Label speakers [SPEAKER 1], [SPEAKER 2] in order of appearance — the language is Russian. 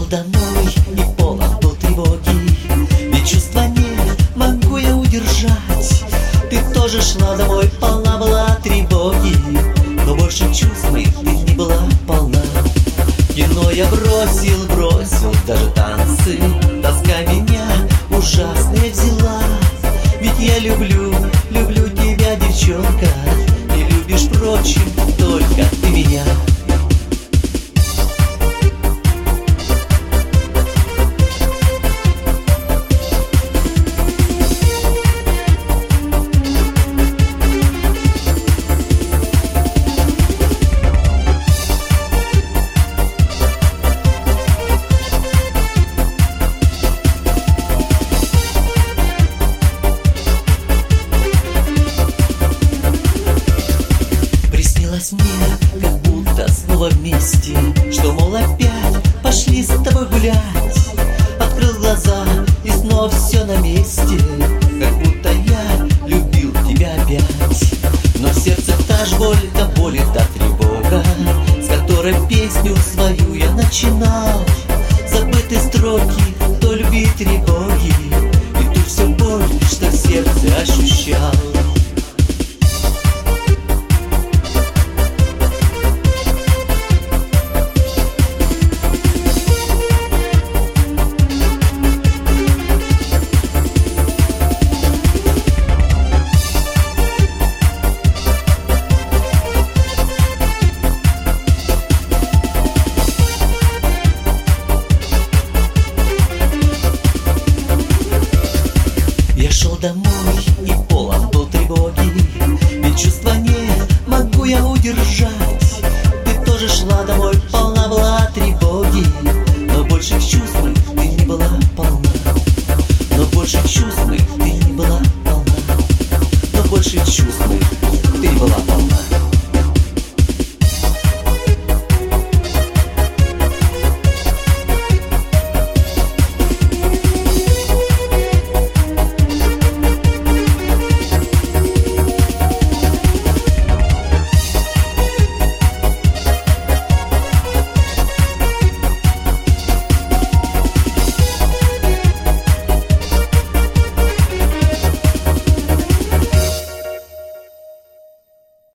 [SPEAKER 1] домой и полон был тревоги, ведь чувства не могу я удержать. Ты тоже шла домой, полна была тревоги, но больше чувств моих ты не была полна. Кино я бросил, даже танцы. Тоска меня ужасная взяла, ведь я люблю тебя, девчонка. И любишь, впрочем, только ты меня. Мне, как будто снова вместе, что, мол, опять пошли с тобой гулять. Открыл глаза, и снова все на месте, как будто я любил тебя опять. Но в сердце та ж боль, та боль и та тревога, с которой песню свою я начинал. Забыты строки той любви и тревоги, и ту всю боль, что в сердце ощущал.